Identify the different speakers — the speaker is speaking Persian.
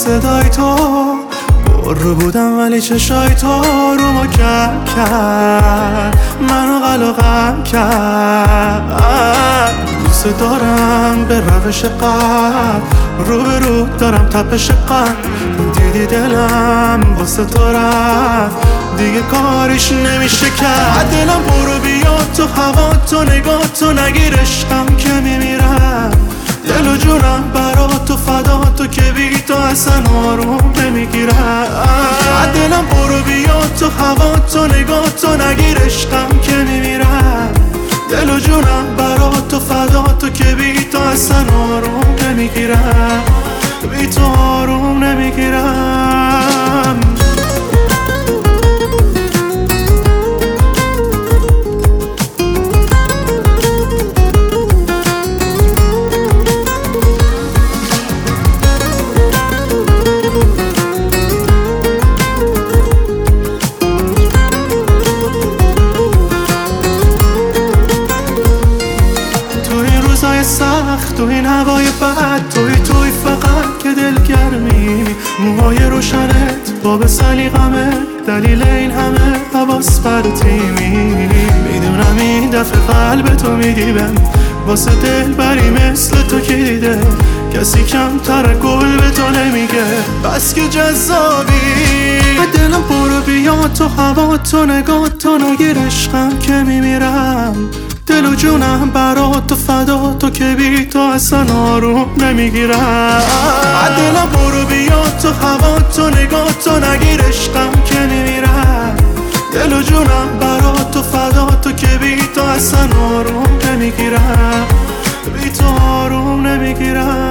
Speaker 1: صدای تو رو بودم ولی چشای تو رو ما کرد منو قلقم کرد. دوست دارم به روش قلب رو به رو دارم تپش قلب دیدی دلم واسه تو رفت دیگه کاریش نمیشه کرد. دلم برو بیا تو هوا تو نگاه تو نگیر عشقم که میمیرم دل و جونم برا تو فدا تو که بی تو اصلا آروم نمیگیرم. دلم برو بیا تو هوا تو نگاه تو نگیر عشقم که میمیرم دل و جونم برا تو فدا تو که بی تو اصلا آروم نمیگیرم بی تو آروم نمیگیرم. سخت تو این هوای بد توی فقط که دلگرمی موهای روشنت باب سلیقمه دلیل این همه حواس پرتیمی. میدونم این دفعه قلب تو میگیبم واسه دل بری مثل تو که دیده کسی کمتر گل به تو نمیگه بس که جذابی. دلم برو بیا تو هوا تو نگاه تو نگیر عشقم که میمیرم دل و جونم برا تو فدا تو که بی تو اصلا آروم نمیگیرم. دلم برو بیا تو هوا تو نگاه تو نگیر عشقم که میمیرم دل و جونم برا تو فدا تو که بی تو اصلا آروم نمیگیرم بی تو آروم نمیگیرم.